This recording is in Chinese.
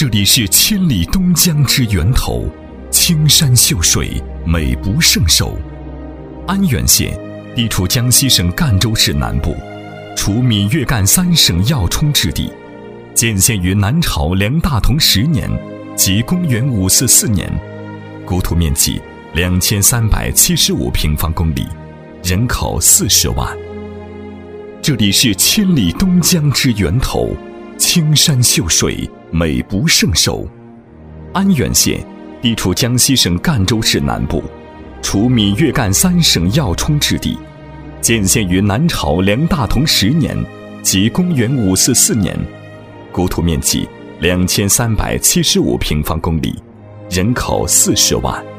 这里是千里东江之源头，青山秀水，美不胜收。安源县地处江西省赣州市南部，处闽粤赣3省要冲之地，建县于南朝梁大同10年，即公元544年，国土面积2375平方公里，人口40万。这里是千里东江之源头，青山秀水，美不胜收。安源县地处江西省赣州市南部，处闽粤赣3省要冲之地，建县于南朝梁大同10年，即公元544年，国土面积2375平方公里，人口40万。